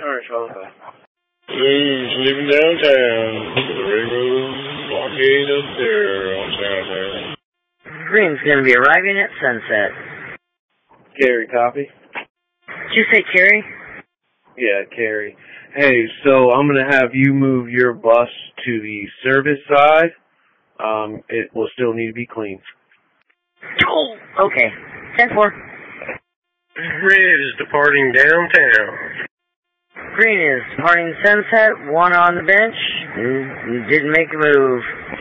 Alright, Charlie. Who's leaving downtown? The railroad blockade up there on South. Green's gonna be arriving at sunset. Carrie, copy? Did you say Carrie? Yeah, Carrie. Hey, so I'm going to have you move your bus to the service side. It will still need to be cleaned. Oh, okay. 10-4. Red is departing downtown. Green is departing sunset, one on the bench, didn't make a move.